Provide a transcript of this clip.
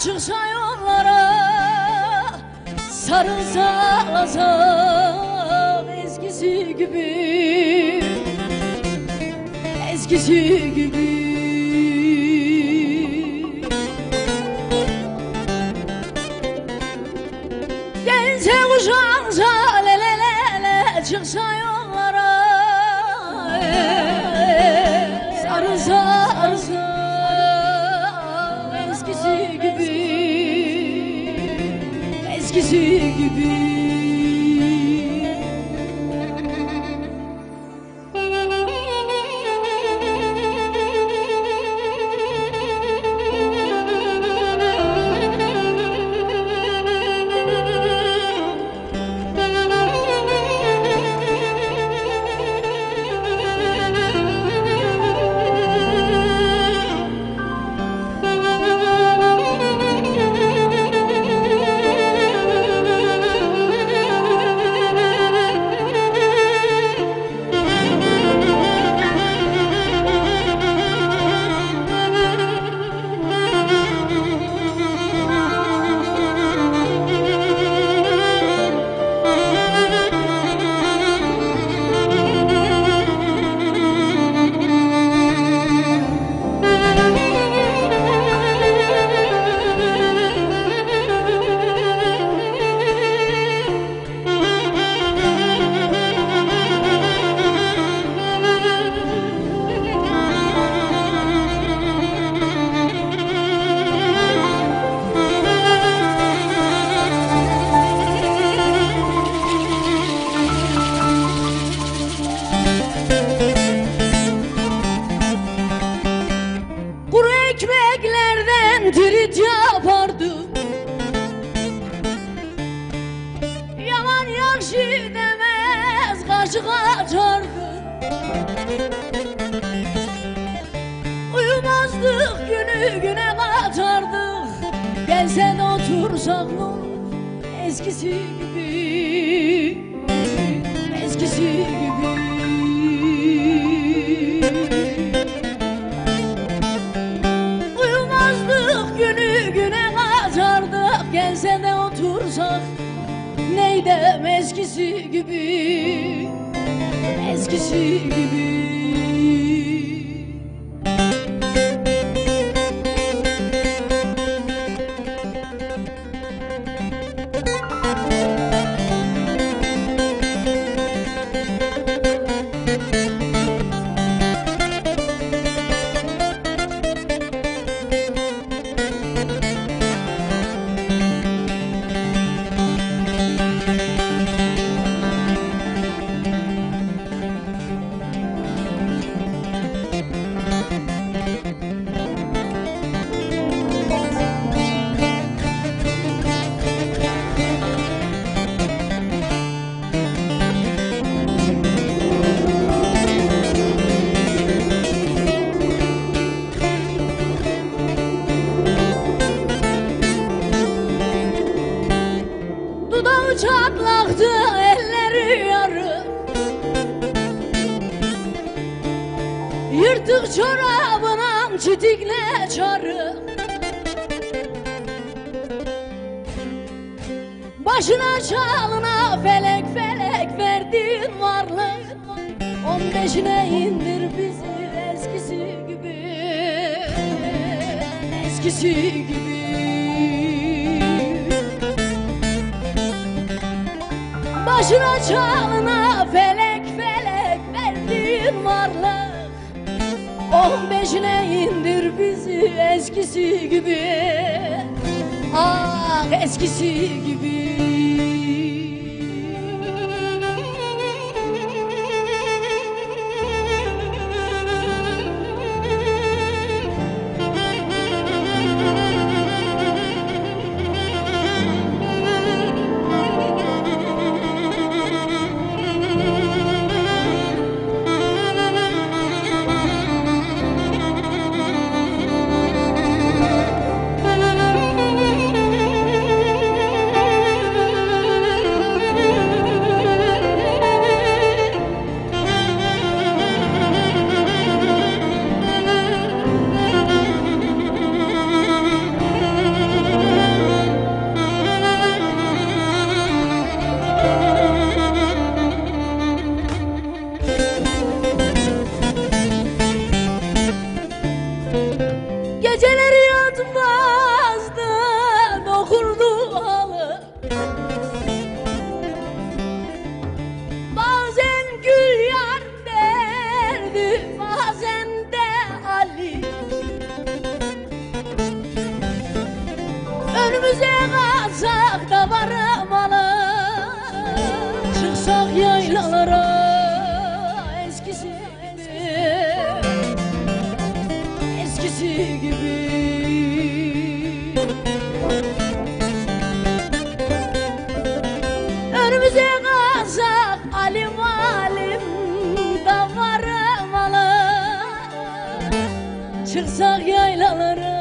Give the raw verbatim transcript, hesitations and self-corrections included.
çıksa yollara, sarılsa alasa eskisi gibi, eskisi gibi. Gelse kuşansa lelelele çıksa yollara, sarılsa sarılsa eskisi gibi, eskisi gibi. Ekmeklerden tirit yapardı, yaman yakşı demez karşı kaçardı. Uyumazdık, günü güne katardık. Gelse de otursak ne olur eskisi gibi, eskisi gibi. Gelse de otursak neydem eskisi gibi, eskisi gibi. Çatlaktı, elleri yarı, yırtık çorabına çitikle çarı. Başına çalına felek felek verdin varlık, on beşine indir bizi eskisi gibi, eskisi gibi. Başına çalına felek felek verdin varlık, on beşine indir bizi eskisi gibi, ah eskisi gibi. Önümüze kalsak da varamalı, çıksak yaylalara eskisi gibi, eskisi gibi. Önümüze kalsak alim alim da varamalı, çıksak yaylalara